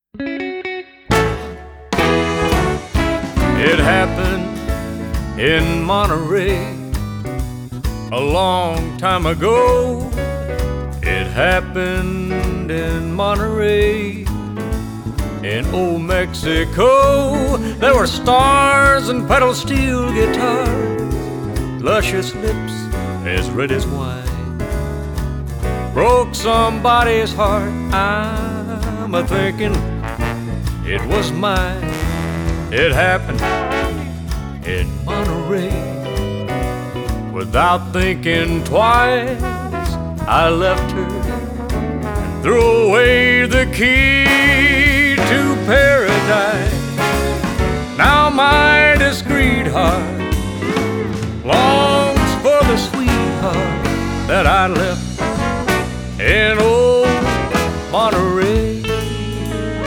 It happened in Monterey a long time ago. It happened in Monterey, in old Mexico. There were stars and pedal steel guitars, luscious lips as red as wine. Broke somebody's heart, I'm a-thinking it was mine. It happened in Monterey. Without thinking twice, I left her and threw away the key to paradise. Now my discreet heart longs for the sweetheart that I left